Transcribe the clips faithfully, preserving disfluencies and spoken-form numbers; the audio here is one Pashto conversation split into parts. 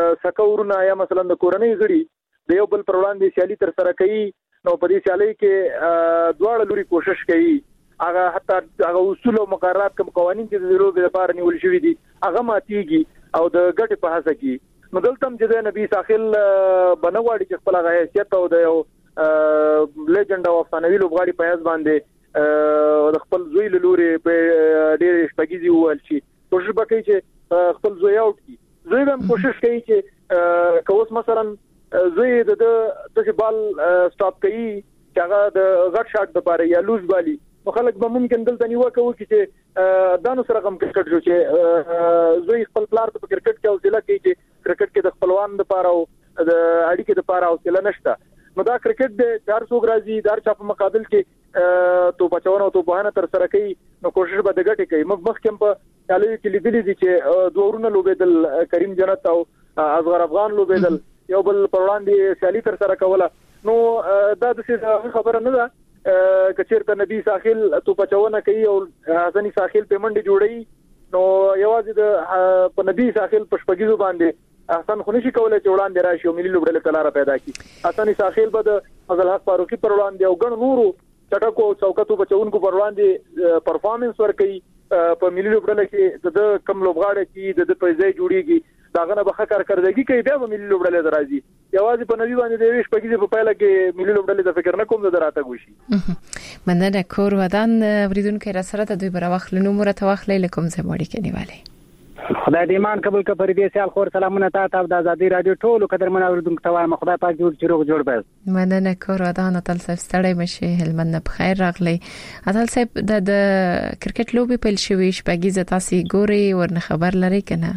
سکورونه یا مثلا د کورنۍ غړي د یو بل پر وړاندې سیالي تر سره کوي نو په دې سیالي کې دواړه لوري کوشش کوي هغه حتی هغه اصول او مقررات کوم قوانين چې د لوبې لپاره نیول شوی دي هغه ماتيږي او د ګټې په هڅه کې نو دلته چې د نبی ساحل بنواړي چې خپل هغه حیثیت او د یو لیجند او افسانوي لوبغاړي په یاد باندې د خپل زوی لوري په ډېر شپږیزي وول شي کوشش وکړي چې خپل زوی اوټ کړي زوی هم کوشش کوي چې کوس مثلا زوی د د بال سټاپ کوي چې هغه د غټ شاټ لپاره یا لوز بالي نو خلک به ممکن دلته نیوکه وکړي چې دانو سره کوم کرکټ جو چې زوی خپل پلار په کرکټ کې حوصله کوي چې کرکټ کې د خپلوان لپاره او د اړیکې لپاره حوصله نشته نو دا کرکټ د چار سو غرازي دار چا په مقابل کې تو بچاونه او تو بهانه تر سره کوي نو کوشش به د ګټه کوي مخ کم په چالو کې لیدلې دي چې دوورونه لوبېدل کریم جنت او اصغر افغان لوبېدل یو بل پر وړاندې سیالي تر سره کوله نو دا د څه خبره نه ده کچیر ته نبی ساحل تو بچاونه کوي او حسنی ساحل په منډي جوړي نو یوازې د په نبی ساحل په شپږیزو باندې احسن خو نشي کولای چې وړاندې راشي او ملي لوبډله کلاره پیدا کړي حسنی ساحل به د فضل حق فاروقي پر وړاندې او ګڼ نورو چټکو چوکاتو بچونکو پر وړاندې پرفارمنس ورکړي په ملي لوبډله کې د کم لوبغاړي چې د پیسې جوړيږي داغه نه به کار کړدګي کوي بیا به ملي لوبډله درازي یوازې په نوی باندې د ویش پکې په پایله کې ملي لوبډله د فکر نه کوم د راته غوشي مننه کور ودان وریدونکو را سره د دوی بر وخت لنومره توخلې لکم زموړي کې نیواله خدای دې ایمان قبول کړي پر دې سال خور سلامونه تاسو د ازادي رادیو ټولو قدرمن اوریدونکو ته وایم خدای پاک جوړ چروغ جوړ به مننه کور ودان تل ستړی مشه هلمند په خیر راغلی اتل صاحب د کرکټ لوبي پیل شوی شپږیزه تاسو ګوري ورنه خبر لري کنه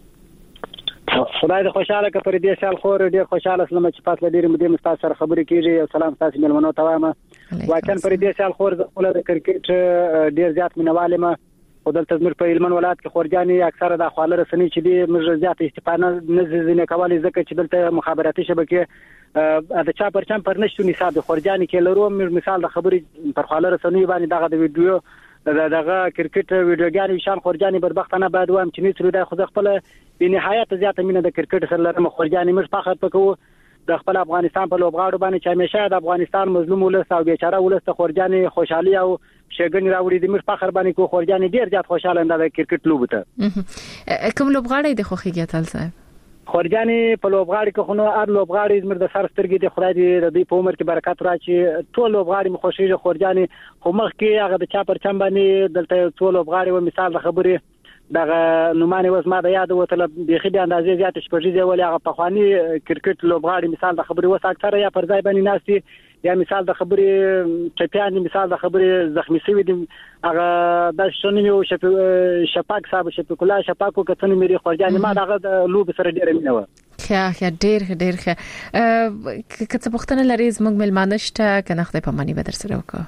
خدای دې خوشاله کړي پر دې سال خور ډیر خوشاله سلام چې پاتله ډیر مدې مستاسر خبرې کیږي او سلام تاسو ملمنو ته وایم واکن پر دې سال خور د کرکټ ډیر زیات مینواله ما ودلته زموږ په هلمند ولایت کې خورجاني اکثره د خواله رسنۍ چې دي موږ زیات استفاده نه زینې کولای ځکه چې دلته مخابراتي شبکې د چا پرچم پر نشو نصاب خورجاني کې لرو مثال د خبرې پر خواله رسنۍ باندې دغه د ویډیو دغه کرکټ ویډیوګان وشان خورجاني بربختانه بعد وام چې نڅرو د خو خپل په نهایت زیات مینه د کرکټ سره لرم خورجاني موږ فخر پکو د خپل افغانستان په لوبغاړو باندې چې همیشه د افغانستان مظلوم ولس او بیچاره ولس ته خورجاني خوشحالي او شګنی راوړي د موږ فخر باندې کو خورجاني ډیر زیات خوشاله اند د کرکټ لوب ته کوم لوبغاړي د خوخیږي تل صاحب خورجاني په لوبغاړي کې خو نو ار لوبغاړي زمر د سر سترګې د خدای دې د دې په عمر کې برکت راچی ټول لوبغاړي مخوشيږي خورجاني خو مخ کې هغه د چا پر چم باندې دلته ټول لوبغاړي و مثال د خبرې دغه نومانه وز ما د یاد وته بيخي د اندازې زیات شپږیزه ولې هغه په خواني کرکټ لوبغاړي مثال د خبرې وس اکثره یا پر ځای باندې ناشتي یا مثال د خبرې چپیان مثال د خبرې زخمی شوی دي هغه د شنو شپاک صاحب شپکلا شپاکو کتن مری خورجاني ما دغه لوب سره ډیر مینه و خیا خیا ډیر ډیر خیا کته پختنه لري زموږ ملمانه شته کنه خدای په معنی به در سره وکړه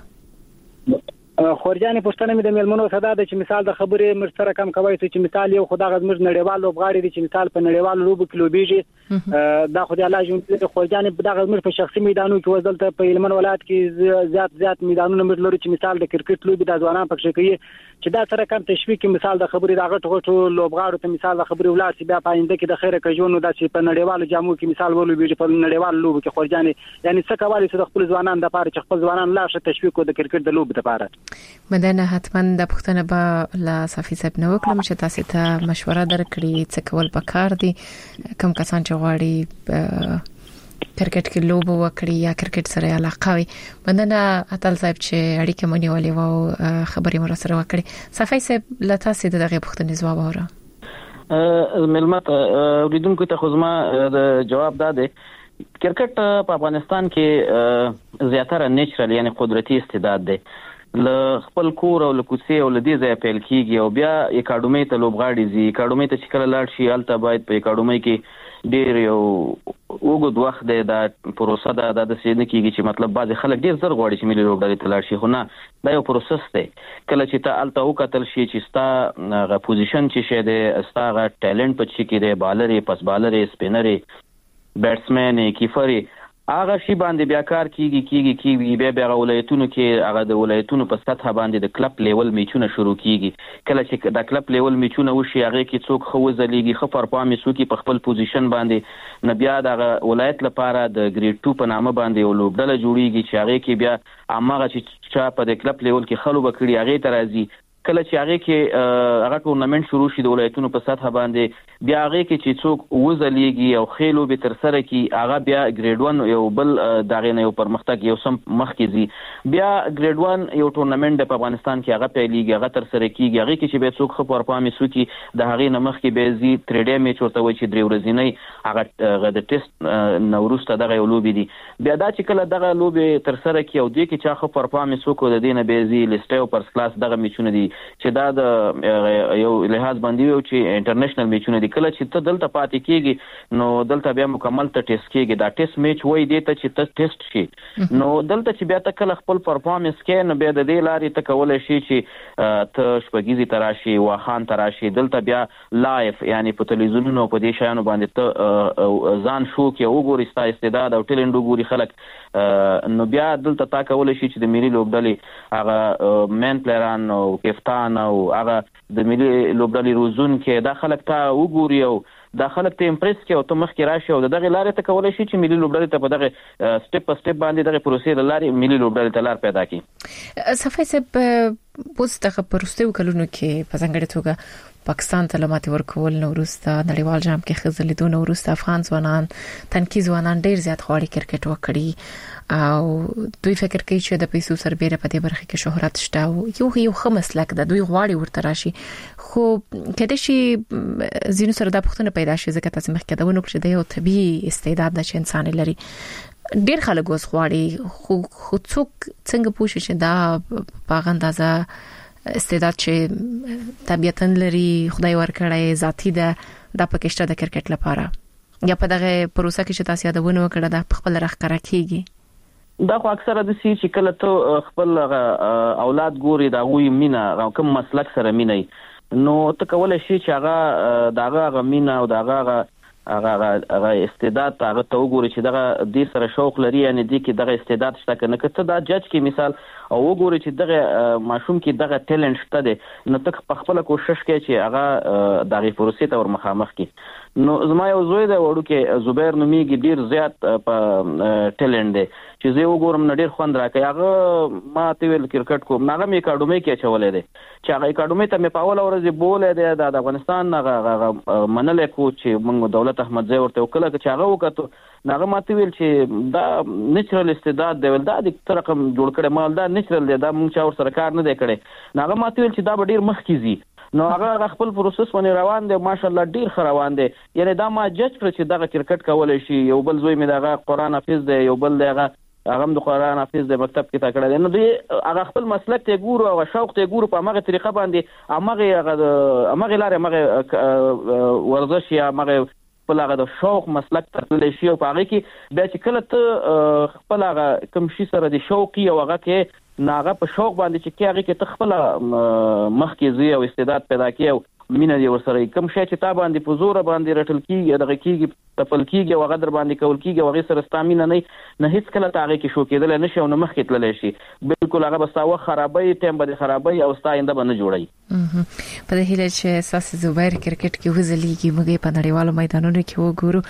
خورجاني پښتنه مې د ملمنو صدا د چې مثال د خبرې مرسته کم کوي چې مثال یو خدای غزمر نړیوال لوبغاړي دي چې مثال په نړیوال لوب کې لوبيږي دا خدای الله جون خورجاني د غزمر په شخصي میدانو کې وزلته په هلمند ولایت کې زیات زیات میدانونه مر لري چې مثال د کرکټ لوبي د ځوانان پکې کوي چې دا سره کم تشویق مثال د خبرې د غټ غټو لوبغاړو ته مثال د خبرې ولات چې بیا پاینده کې د خیره کجونو د چې په نړیوال جامو کې مثال ولوبيږي په نړیوال لوب کې خورجاني یعنی څه کوي چې د خپل ځوانان د پاره چې خپل ځوانان لا ښه تشویق د کرکټ د لوب لپاره مدنه حتما د پښتنه به لا صافي صاحب نو وکړم چې تاسو ته مشوره درکړي څه کول پکار دي کوم کسان چې غواړي کرکټ کې لوب وکړي یا کرکټ سره علاقه وي مدنه اتل صاحب چې اړیکه مونږ ولې وو خبرې مر سره وکړي صافي صاحب لا تاسو د دغه پښتنې جواب اوره ملمت ولیدونکو ته خو زما د جواب داده کرکټ په افغانستان کې زیاتره نیچرل یعنی قدرتي استعداد دی ل خپل کور او ل کوڅې او ل دې ځای پیل کیږي او بیا اکاډمي ته لوبغاړي زی اکاډمي ته چې کله لاړ شي الته باید په اکاډمي کې ډیر یو وګد وخت دی دا پروسه دا د سینې کیږي چې مطلب بعض خلک ډیر زر غواړي چې ملي لوبډلې ته لاړ شي خو نه دا یو پروسس دی کله چې ته الته وکتل شي چې ستا غ پوزیشن چې شه دی ستا غ ټیلنت په چې کې دی بالر پس بالر سپینر بیټسمن کیپر هغه شی باندې بیا کار کیږي کیږي کیږي بیا بیا ولایتونو کې هغه د ولایتونو په سطح باندې د کلب لیول میچونه شروع کیږي کله چې د کلب لیول میچونه وشي هغه کې څوک خو ځلیږي خو پرفارم څوک په خپل پوزیشن باندې نه بیا د ولایت لپاره د ګریډ ټو په نامه باندې یو لوبډله جوړیږي چې هغه کې بیا هغه چې په د کلب لیول کې خلو بکړي هغه ته راځي کله چې هغه کې هغه ټورنمنت شروع شي د ولایتونو په سطح باندې بیا هغه کې چې څوک وزلیږي او خېلو به تر سره کی هغه بیا ګریډ ون یو بل دغه نه یو پرمختګ یو سم مخ کې زی بیا ګریډ ون یو ټورنمنت په افغانستان کې هغه پیلېږي هغه تر سره کیږي هغه کې چې به څوک خبر پامې سو کی د هغه نه مخ کې به زی تر ډې میچ ورته وي چې درې ورځې هغه د ټیسټ نوروز ته دغه یو لوبي دي بیا دا چې کله دغه لوبي تر سره کی او د کې چا خبر پامې سو کو د دینه به زی لیسټ او پرس کلاس دغه میچونه دي چې دا د یو لحاظ باندې یو چې انټرنیشنل میچونه دي کله چې ته دلته پاتې کیږي نو دلته بیا مکمل ته ټیسټ کیږي دا ټیسټ میچ وای دی ته چې ته ټیسټ شي نو دلته چې بیا ته کله خپل پرفارمنس کې نو بیا د دې لارې ته کولای شي چې ته شپږیزي تراشي واخان تراشي دلته بیا لایف یعنی په تلویزیونونو په دې شایانو باندې ته ځان شو کې وګوري ستا استعداد او ټیلنټ وګوري خلک نو بیا دلته تا کولای شي چې د ملي لوبډلې هغه مین پلیران او کپتان او هغه د ملي لوبډلې روزون کې دا خلک ته وګوري او دا خلک ته امپریس کې او ته مخ کې راشي او دغه لارې ته کولای شي چې ملي لوبډلې ته په دغه سټپ په سټپ باندې دغه پروسې لارې ملي لوبډلې ته لار پیدا کړي. صفای صاحب اوس دغه پروسته کلونو کې په ځانګړې توګه پاکستان ته لماتي ورکول نو وروسته نړیوال جام کې خزلیدونه وروسته افغان ځوانان تنکي ځوانان ډیر زیات غواړي کرکټ وکړي او دوی فکر کوي چې د پیسو سربېره په دې برخه کې شهرت شته او یو یو خمسلک د دوی غواړي ورته راشي خو کله چې زینو سره د پښتنه پیدا شي ځکه تاسو مخکې دا ونه کړی د یو طبي استعداد د انسان لري ډیر خلک اوس غواړي خو خو څوک څنګه پوښي چې دا په اندازه استعداد چې طبيعتاً لري خدای ورکړی ذاتی ده د پکشته د کرکټ لپاره یا په دغه پروسه کې چې تاسو یادونه وکړه د خپل راخره کیږي دا خو اکثره د سی چې کله ته خپل اولاد ګوري دا غوي مینا کوم مسلک سره مینه نو ته کولای شي چې هغه داغه غمینا او داغه هغه هغه استعداد هغه ته وګوري چې دغه د سره شوق لري یعنی د کې دغه استعداد شته کنه کته دا جج کې مثال او وګوري چې دغه ماشوم کې دغه ټیلنټ شته دي نو ته په خپل کوشش کوي چې هغه دغه پروسې ته ورمخامخ کی نو زما یو زوی دی وړو کې زبیر نومیږي ډیر زیات په ټیلنټ دی چې زه وګورم نډیر خوند راکې هغه ما ته ویل کرکټ کوم هغه مې اکاډمي کې چولې دي چې هغه اکاډمي ته مې پاول اورځي بولې دی د افغانستان هغه منلې کو چې موږ دولت احمد زی ورته وکړه چې هغه وکړو هغه ما ته ویل چې دا نیچرل استعداد دی ول دا د تر رقم جوړ کړي مال دا نیچرل دی دا موږ چا ور سره کار نه دی کړي هغه ما ته ویل چې دا ډیر مخ کیږي نو هغه خپل پروسس باندې روان دي ماشاءالله ډیر ښه روان دي یعنی دا ما جج کړ چې دغه کرکټ کولای شي یو بل زوی مې دغه قران حافظ دی یو بل دغه هغه د قران حافظ د مکتب کې تا کړل نو دوی هغه خپل مسلک ته ګورو او شوق ته ګورو په هغه طریقه باندې هغه هغه لاره هغه ورزش یا هغه خپل هغه د شوق مسلک ترلې شي او هغه کې بیا چې کله ته خپل هغه کوم شي سره د شوقي او هغه کې ناغه په شوق باندې چې هغه کې تخپل مخ کې زی او استعداد پیدا کیو مینه دی ورسره کوم شي چې تا باندې په زور باندې رټل کیږي دغه کیږي تپل کیږي او غدر باندې کول کیږي او غي سره ستامینه نه نه هیڅ کله تاغه کې شو کېدل نه شي او نه مخ کې تللی شي بالکل هغه بساوه خرابې ټیم باندې خرابې او ستاینده باندې جوړي په دې هیله چې اساس زوبیر کرکټ کې وزلیږي موږ په نړیوالو میدانونو کې وګورو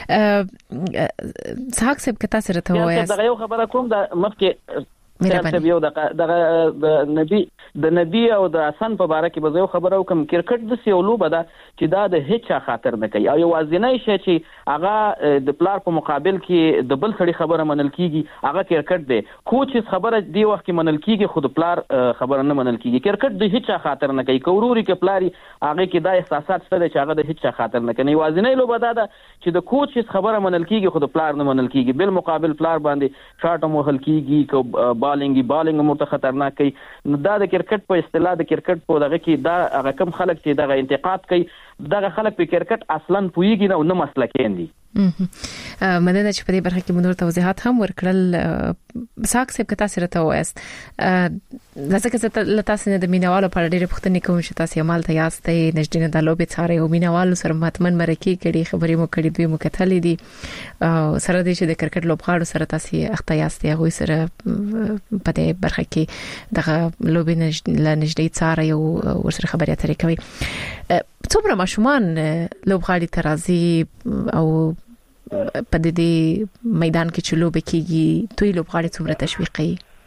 څاک سب کته سره ته وایي دا یو خبره کوم د مخکې مېرمن یو د د نبی د نبی او د حسن په باره کې به یو خبره وکم کرکټ د سیولو بده چې دا د هیڅ خاطر نه کوي او یو وازنای شي چې هغه د پلار په مقابل کې د بل سړي خبره منل کیږي هغه کرکټ دی کوچ خبره دی وخت کې منل کیږي خود پلار خبره نه منل کیږي کرکټ د هیڅ خاطر نه کوي کوروري کې پلاری هغه کې دا احساسات شته چې هغه د هیڅ خاطر نه کوي وازنای لو بده دا چې د کوچ خبره منل کیږي خود پلار نه منل کیږي بل مقابل پلار باندې شاټ مو هل کیږي کو بالینګ بالینګ مو ته خطرناک کوي نو دا د کرکټ په اصطلاح د کرکټ په دغه کې دا هغه کم خلک چې دغه انتقاد کوي دغه خلک په کرکټ اصلا پویږي نه نه مسلکین دي. مننه چې په دې برخه کې مونږ توضیحات هم ورکړل. ساک سب کتا سره ته وایست ځکه چې لتا سینه د مینوالو په اړه ډېر پوښتنې کوم چې تاسو عمل ته یاستئ نشډینه د لوبې څاره او مینوالو سره ماتمن مرکه کړي خبرې مو کړې دوی مو کتلې دي سره د چې د کرکټ لوبغاړو سره تاسو اخته یاستئ هغه سره په دې برخه کې دغه لوبې نشډې څاره او ورسره خبرې اترې کوي. څومره ماشومان لوبغاړي ترازی او په دې میدان کې چې لوبې کیږي دوی لوبغاړي څومره تشویقي؟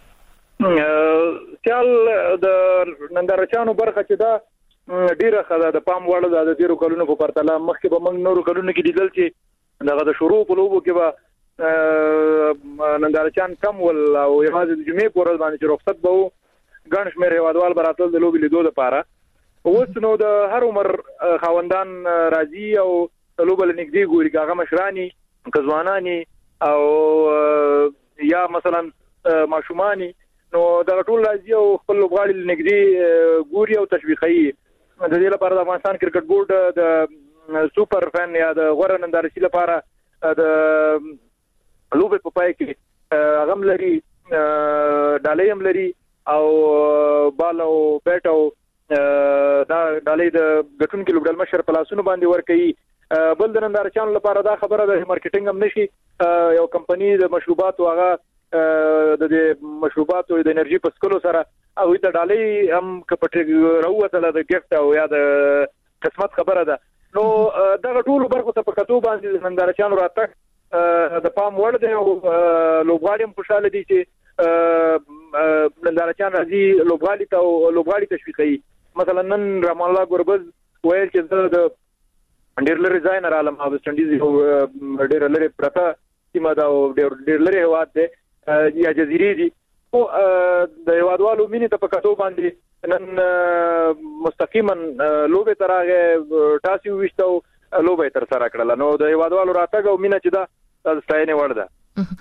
سیال د نندارچانو برخه چې دا ډیره خاله د پام وړ د ډیرو کلونو په پرتله مخکې به موږ نورو کلونو کې لیدل چې دغه د شروع په لوبو کې به نندارچان کم ول او یوازې د جمعې په ورځ باندې چې رخصت به وو ګڼ شمېر هیوادوال به راتلل د لوبې لیدو لپاره. اوس نو د هر عمر خاوندان راځي او لوبه لنګدي ګوري هغه مشرانی کځوانانی او یا مثلا ماشومانی نو دا ټول راځي او خپل لوبغاړي لنګدي ګوري او تشویقي. د دې لپاره د افغانستان کرکټ بورډ د سوپر فین یا د غوړ نندارچي لپاره د لوبې په پای کې هغه لري ډالۍ هم لري او بال او بیټ او دا ډالۍ د ګټونکو لوبډل مشر پلاسونو باندې ورکړي. بل د نندارچانو لپاره دا خبره د مارکیټینګ هم نشي یو کمپنی د مشروبات او هغه د دې مشروبات او د انرژي په سکلو سره او د ډالۍ هم کپټ راوته د ګفت او یا د قسمت خبره ده. نو دغه ټول برخو ته په کتو باندې نندارچانو راته د پام وړ دی او لوبغاړي هم خوشاله دي چې نندارچان راځي لوبغاړي ته او لوبغاړي تشویقي. مثلا نن رحمان الله ګوربز وایي چې د ډېر لري ځای نه رالم او ویسټ انډیز یو ډېر لري پرته سیمه دا او ډېر لري هواد دی یا جزیرې دي او د هوادوالو مینې ته په کتو باندې نن مستقیما لوبې ترغه تاسو وشتو لوبې تر سره کړل. نو د هوادوالو راتګ او مینه چې دا ستاینه وړ ده.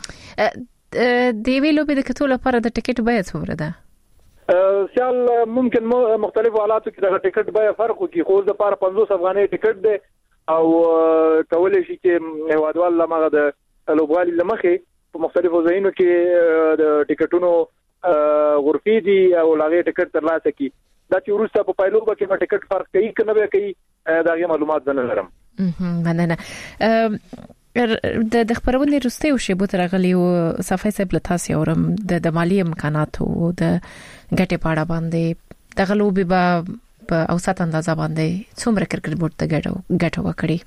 د وی لوبې د کتو لپاره د ټیکټ بیه څومره ده؟ سیال ممکن مختلف حالاتو کې د ټیکټ بیه فرق کوي خو د لپاره پنځوس افغانۍ ټیکټ دی او کولای شي چې هوادوال لمغه د لوبغالي لمخې په مختلفو ځایونو کې د ټیکټونو غرفي دي او لاغې ټیکټ ترلاسه کی. دا چې ورسته په پایلو کې ما ټیکټ فرق کوي کنه به کوي دا غي معلومات نه لرم. مننه. د خبرونه رسته او شی بوت راغلی او صفای سب لتاسي اورم د مالی امکاناتو د ګټه پاړه باندې د غلوبي به په اوسط اندازه باندې څومره کرکټ بورډ ته ګټه ګټه وکړي.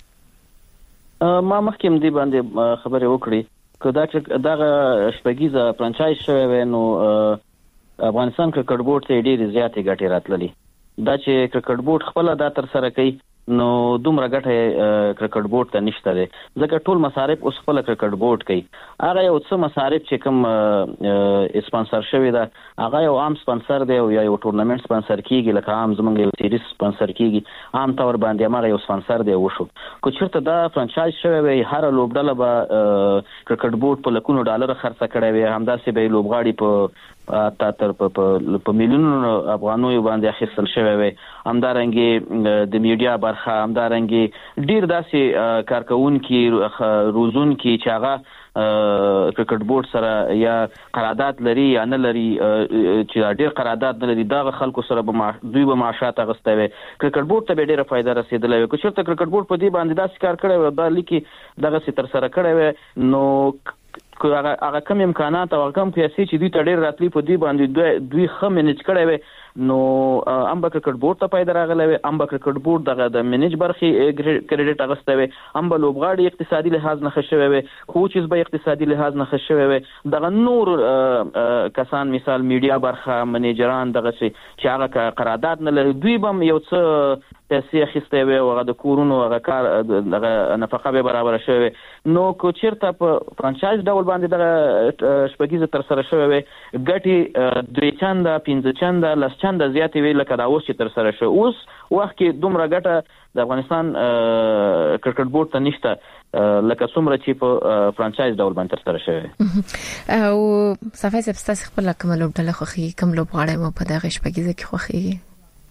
ما مخکې دې باندې خبرې وکړې کدا چې دغه شپږیزه فرانچایز شوی نو افغانستان کرکټ بورډ ته ډېر زیاتې ګټې راتللې. دا چې کرکټ بورډ خپل دا تر سره کوي نو دومره ګټه کرکټ بورډ ته نشته ده ځکه ټول مصارف اوس خپل کرکټ بورډ کوي. هغه یو څه مصارف چې کوم اسپانسر شوی ده هغه یو عام سپانسر دی او یو ټورنمنت سپانسر کیږي لکه عام زمونږ یو سیریز سپانسر کیږي عام تور باندې هغه یو سپانسر دی وشو. کو چیرته دا فرانچایز شوی وي هر لوبډله به کرکټ بورډ په لکونو ډالر خرڅ کړي وي همداسې به لوبغاړي په تا تر په میلیونونو افغانیو باندې اخیستل شوی وي. همدارنګه د میډیا برخه همدارنګه ډیر داسې کارکونکي روزونکي چې هغه کرکټ بورډ سره یا قرارداد لري یا نه لري چې ډیر قرارداد نه لري دا خلکو سره به دوی به معاشات اغستوي کرکټ بورډ ته ډیره فائدہ رسیدلې وي. کو چېرته کرکټ بورډ په دې باندې داسې کار کړی و دا لیکي دغه سي تر سره کړی و نو هغه هغه کم امکانات او کم پیسې چې دوی ته ډېر راتلی په دې باندې دوی خه منیج کړی وي نو ام به کرکټ بورډ ته پیدا راغلی وي ام به کرکټ بورډ دغه د منیج برخې کریډټ اغسته وي ام به لوبغاړي اقتصادي لحاظ نه خښوي وي کوچز به اقتصادي لحاظ نه خښوي وي دغه نور کسان مثال میډیا برخه منیجران دغه چې هغه قرارداد نه لري دوی به یو څه پیسې اخیسته وي او هغه د کورونو هغه کار دغه نفقه به برابر شوی نو کو چیرته په فرانچایز ډول باندې دغه شپږیزه تر سره شوی وي ګټي درې چنده پنځه چنده لس چنده زیاتې وی لکه دا اوس چې تر سره شو اوس وخت کې دومره ګټه د افغانستان کرکټ بورډ ته نشته لکه څومره چې په فرانچایز ډول باندې تر سره شوی او صفای سبستاس خپل کوم لوبډله خوخي کوم لوبغاړی مو په دغه شپږیزه کې خوخي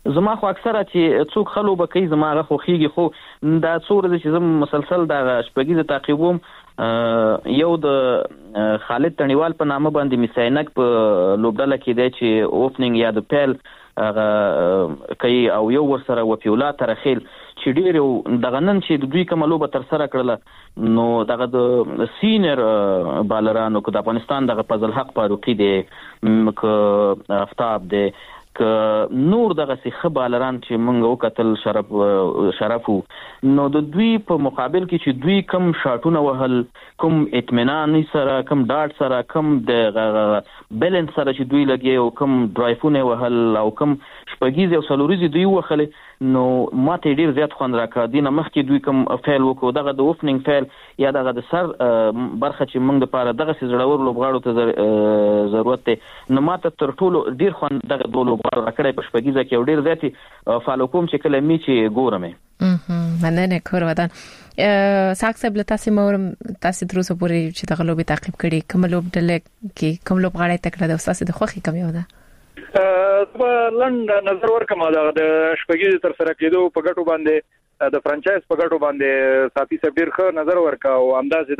زما خو اکثره چې څوک خلو به کوي زما هغه خوښیږي، خو دا څو ورځې چې زه مسلسل د شپږیزه تعقیبوم یو د خالد تڼیوال په نامه باندې میساینک په لوبډله کې دی چې اوپننګ یا د پیل هغه کوي او یو ورسره وفیولا ترخیل چې ډېر دغه نن چې د دوی کومه لوبه ترسره کړله نو دغه د سینیر بالرانو که د افغانستان دغه فضل حق فاروقي دی که افتاب دی که نور دغه سي خبالران چې مونږ وکتل شرف شرفو نو د دوی په مقابل کې چې دوی کم شاټونه وهل، کوم اطمینان سره، کم ډاټ سره، کم د بیلنس سره چې دوی لګي او کم ډرایفونه وهل او کم شپږیز او سلوریز دوی وخل نو ماته ډیر زیات خوند راکړ. دینه مخکې دوی کوم فعل وکړو دغه د اوپننګ فعل یا دغه د سر برخه چې موږ لپاره دغه سي زړور لوبغاړو ته ضرورت دی نو ماته تر ټولو ډیر خوند دغه د لوبغاړو راکړی په شپږیزه کې ډیر زیاتې فالو کوم چې کله می چې ګورم. مننه کور ودان ساک صاحب له تاسو مور تاسو تر اوسه پورې چې دغه لوبي تعقیب کړي کوم لوب ډله کې کوم لوبغاړی تکړه د استاد د خوخي کم یو ده؟ زما لند نظر ورکم دا د شپږیزه تر سره کېدو په ګټو باندې د فرانچایز په ګټو باندې صافي صاحب ډیر ښه نظر ورکا او اندازې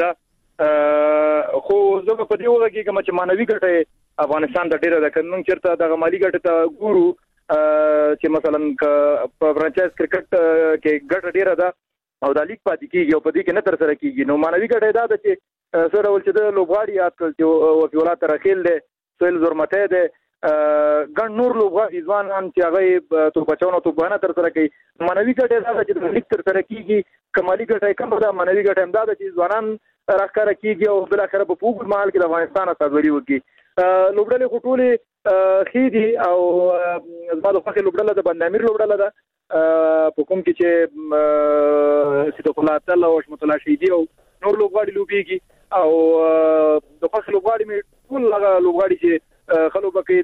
دا خو زه په دې وګه کې کوم چې مانوي ګټه افغانستان د ډیره د کنن چرته د مالی ګټه ته ګورو چې مثلا په فرانچایز کرکټ کې ګټه ډیره ده او د لیګ پاتې کیږي او په دې کې نه تر سره کیږي نو مانوي ګټه دا ده چې سره ول چې د لوبغاړي یاد کړ چې وکیلات ترخیل له سویل زورمته ده ګڼ نور لوبغاړي ځوانان چې هغه تو بچاونو تو بهانه تر سره کوي. مانوي ګټه دا چې د لیګ تر سره کیږي کمالي ګټه کم ده، مانوي ګټه هم دا چې ځوانان راخره کیږي او بل اخر په پوګ مال کې د افغانستان استادوري وکي. لوبډلې خټولې خېدي او زما د خوخي لوبډله د بندامیر لوبډله ده په کوم کې چې سیدو قلاتل او حشمت الله شهیدی او نور لوبغاړي لوبيږي او د خوخي لوبغاړي می ټول هغه لوبغاړي چې خلو بکې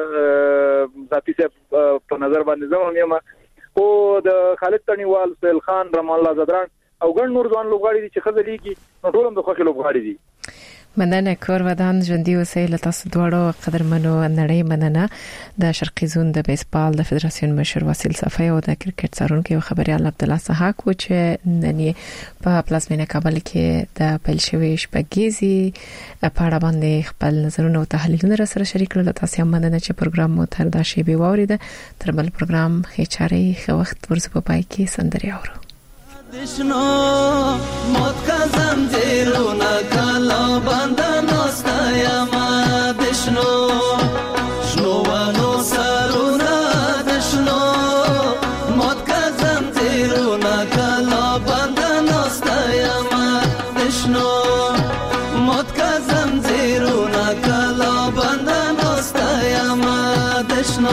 د ذاتی صاحب په نظر باندې زموږ یما او د خالد تڼیوال، سهیل خان، رحمان الله زدران او ګڼ نور ځوان لوبغاړي دي چې خزلېږي نو ټول هم د خوښي لوبغاړي دي. مننه کور ودان ژوندۍ اوسئ. له تاسو دواړو قدرمنو نړۍ مننه. د شرقي زون د بیسبال د فدراسیون مشر واسیل صفای او د کرکټ څارونکو خبريال عبد الله سحاق و چې نن په پلازمینه کابل کې د پیل شوی شپږیزي په اړه باندې خپل نظرونه او تحلیلونه را سره شریک کړل. تاسو هم مننه چې پروګرام مو تر دا شی به وورید. تر بل پروګرام هیچاري خو وخت ورځ په پای کې سندري اورو. دشنو موت کا زنجیرونه کلا بندنو ستایما دشنو شنو ونو سرونه دشنو موت کا زنجیرونه کلا بندنو ستایما دشنو موت کا زنجیرونه کلا بندنو ستایما دشنو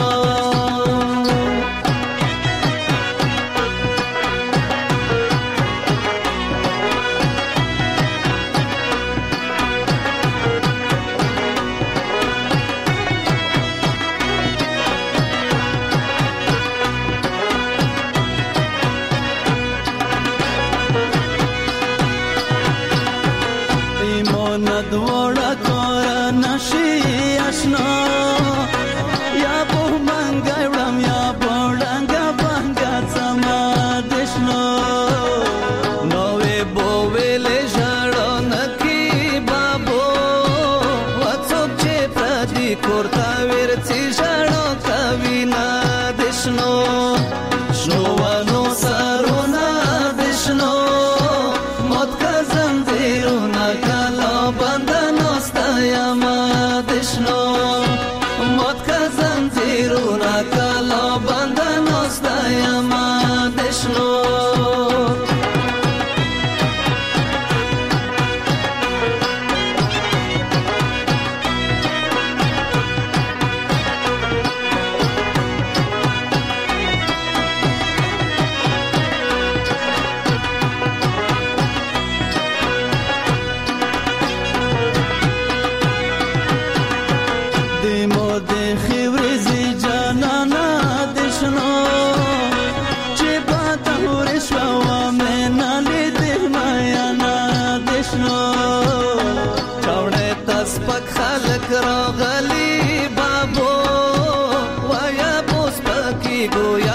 راغلی بابو ویا بوس پکی ګوي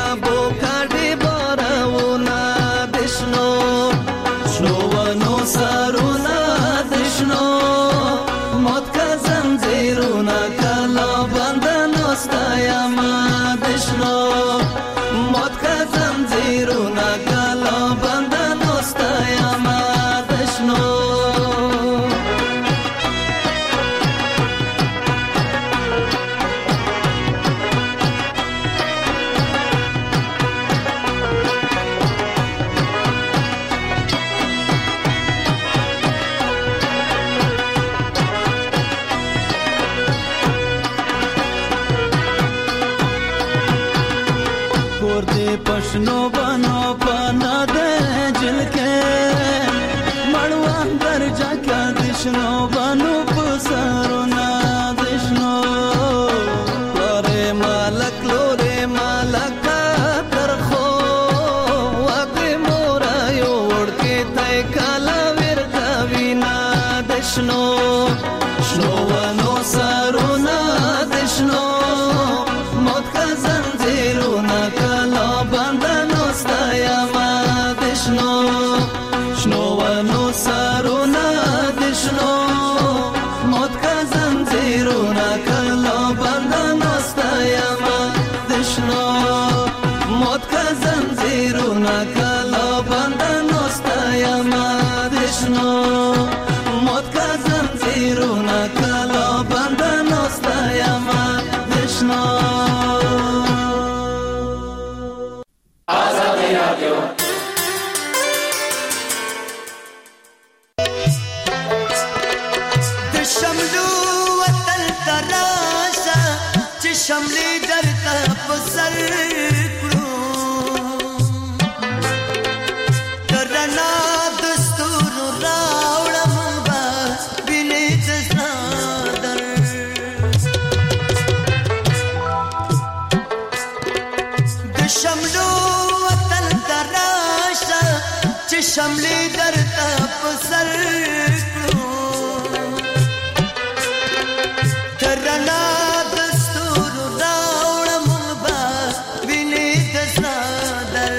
دشنو شنو ونو سرونه دشنو موت کا زنجیرونه کلا بندنو ستایما دشنو شنو ونو سرونه دشنو موت کا زنجیرونه کلا بندنو ستایما دشنو موت کا زنجیرونه کلا بندنو ستایما دشنو موت کا زنجیرونه کلا بندنو ستایما دشنو آزادی رادیو شملو وطن تراشا چې شملې درته په سر کړو درنا دستور راوړم با بینې تزادر د شملو وطن تراشا چې شملې درته په سر رنا دستور راوړم با ویني د صدر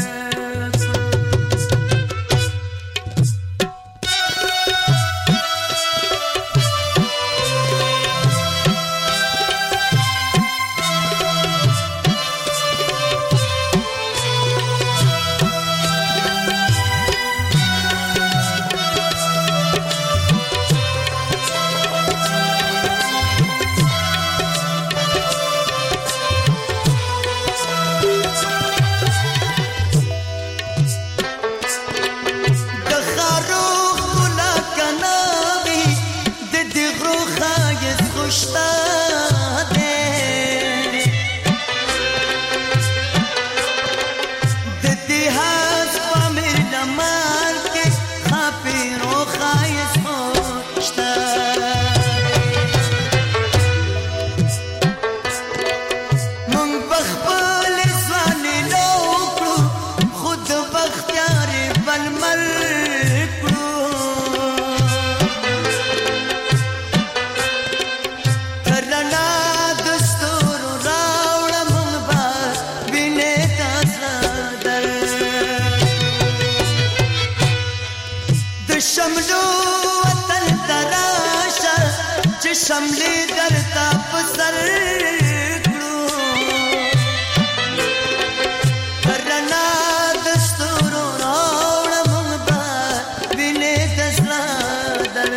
شملې درته په سر کړو رڼا د ستورو راوړم با وینې د صدر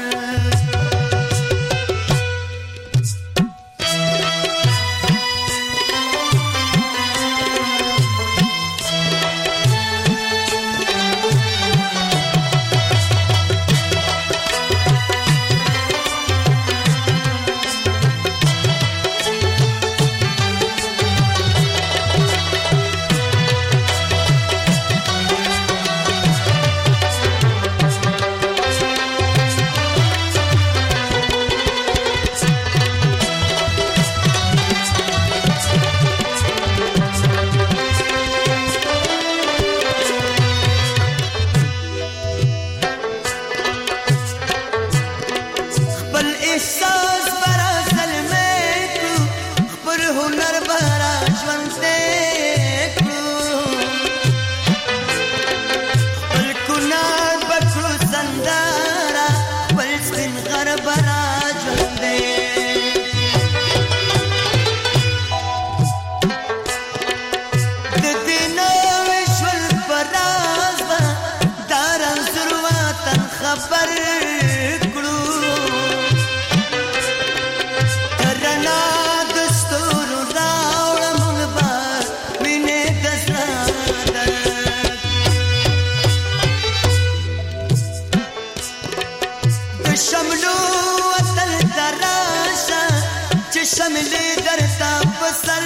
شملو وطن تراشا چې شملې درته په سر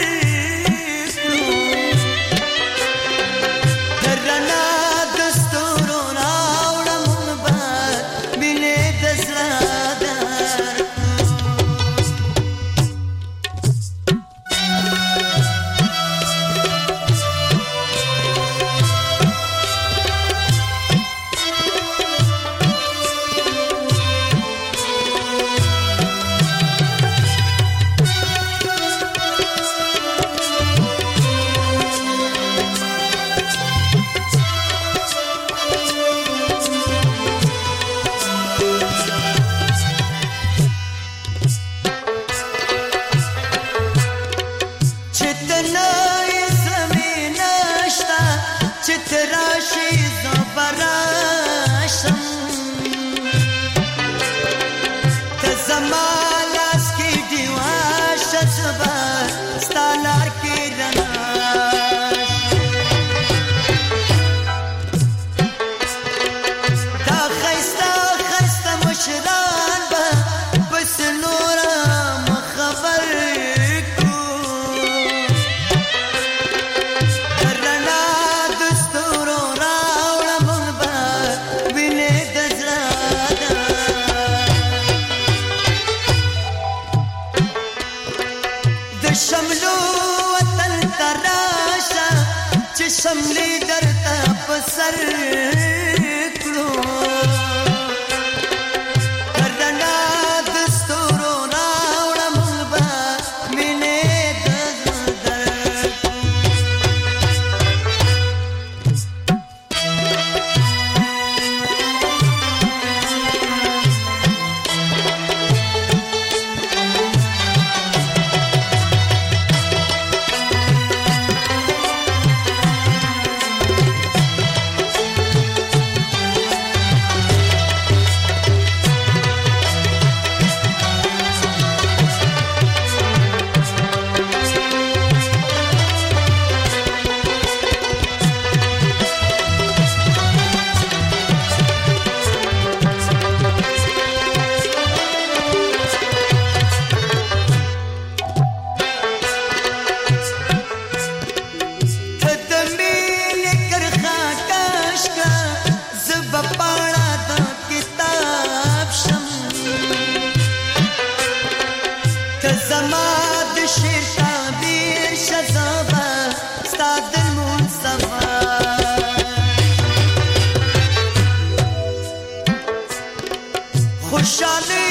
رڼا دستورو راوړم با وینې د صدر خوشاله